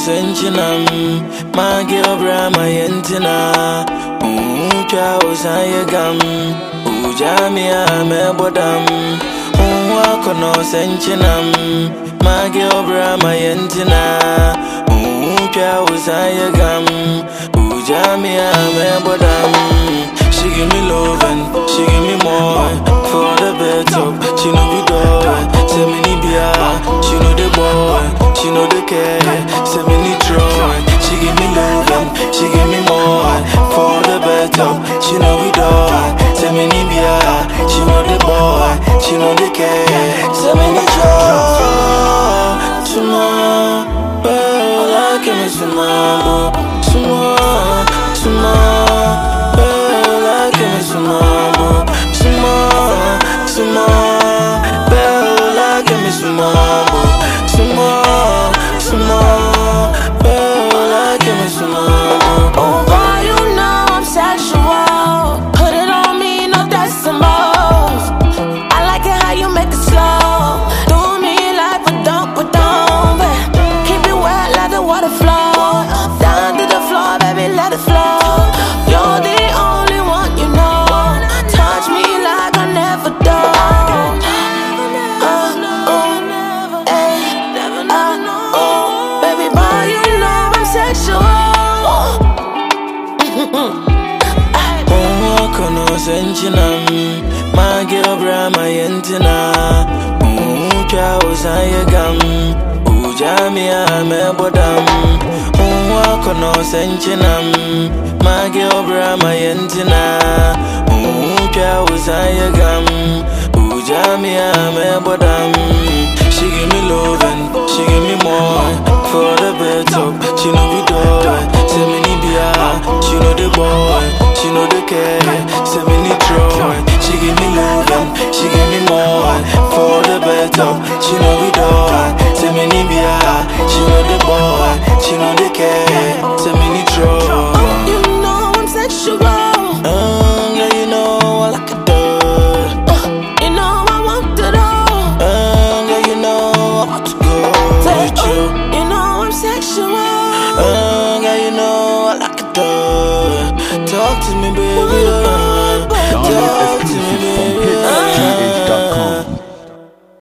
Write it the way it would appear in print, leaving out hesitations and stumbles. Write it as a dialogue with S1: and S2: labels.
S1: Senchinam, my girl, Brahma Yentina, Ucha Osayagam, Ujamia Mebodam, Wakono Senchinam, my girl, Brahma Yentina, Ucha Osayagam, Ujamia Mebodam. She give me love and she give me more. For the better, she know we do. Say me ni bia, she know the boy, she know the care. Say me ni try. She give me love and she give me more. For the better, she know we do. Say me ni bia, she know the boy, she know the care. Say me ni try. Tomorrow, well I can miss tomorrow, tomorrow. Senchinam, my girl, Brahma Yentina, Ucha Osayagam, Ujamia Mebodam, Wakono Senchinam, my girl, Brahma Yentina, Ucha Osayagam, Ujamia Mebodam. She give me love and she give me more. For the better, she know we do.